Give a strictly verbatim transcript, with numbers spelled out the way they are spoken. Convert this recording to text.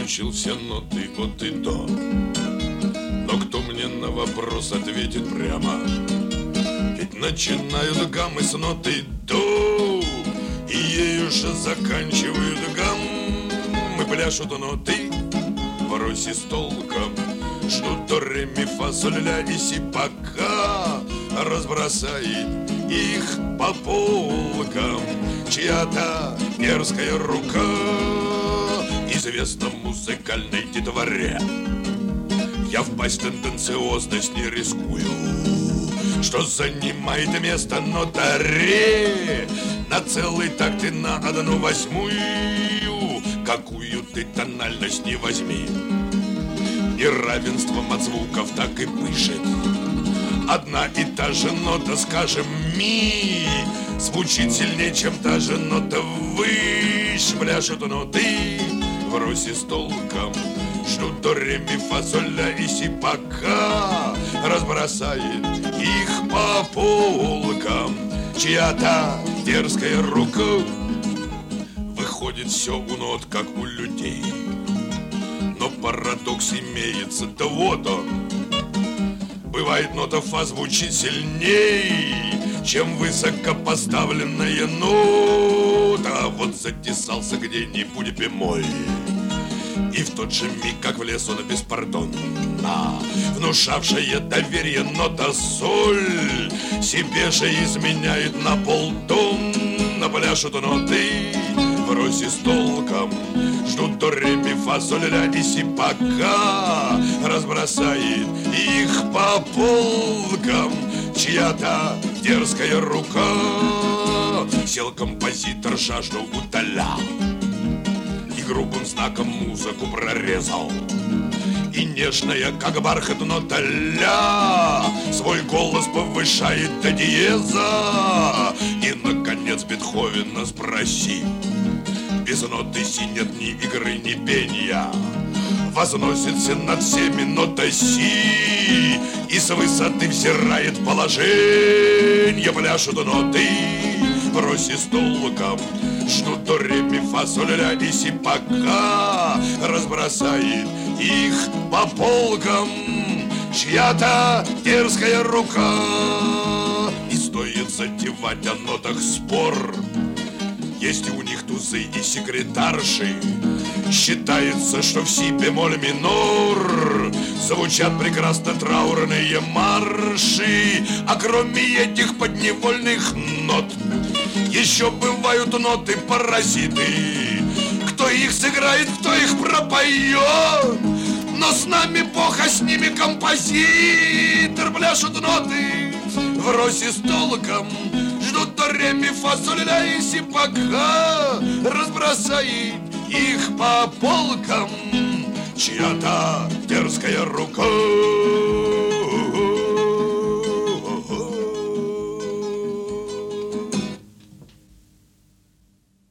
изучил все ноты от и до. Но кто мне на вопрос ответит прямо? Ведь начинают гаммы с ноты до, и ею же заканчивают гаммы. Пляшут ноты порой с толком, ждут до ре ми фа соль ля и си, пока разбросает их по полкам чья-то дерзкая рука. Известно музыкальной детворе я впасть тенденциозность не рискую, что занимает место нота ре на целый такт и на одну восьмую. Какую ты тональность не возьми, неравенством от звуков так и пышет. Одна и та же нота, скажем, ми, звучит сильнее, чем та же нота выше. Пляшут ноты врозь с толком, ждут до ре ми фа соль ля и си, пока разбросает их по полкам чья-то дерзкая рука. Выходит все у нот, как у людей, но парадокс имеется, да вот он. Бывает нота фа звучит сильней, чем высокопоставленная нота. Вот затесался где-нибудь бемоль, и в тот же миг, как в лес он беспардонно, внушавшая доверие нота соль, себе же изменяет на полтона. Пляшут ноты врозь с толком, ждут до ре ми фа соль ля и си, пока разбросает их по полкам чья-то дерзкая рука. Сел композитор, жажду утолял и грубым знаком музыку прорезал, и нежная, как бархат, нота ля свой голос повышает до диеза. И, наконец, Бетховена спроси: без ноты си нет ни игры, ни пения. Возносится над всеми нота си, и с высоты взирает положение. Пляшут ноты врозь с толком, ждут до ре ми фа соль ля и си, пока разбросает их по полкам чья-то дерзкая рука. И стоит затевать о нотах спор, есть у них тузы и секретарши. Считается, что в си бемоль минор звучат прекрасно траурные марши. А кроме этих подневольных нот еще бывают ноты-паразиты. Кто их сыграет, кто их пропоет, но с нами Бог, а с ними композитор. Пляшут ноты врозь с толком, ждут до ре ми фа соль ля и си, пока разбросает их по полкам чья-то дерзкая рука.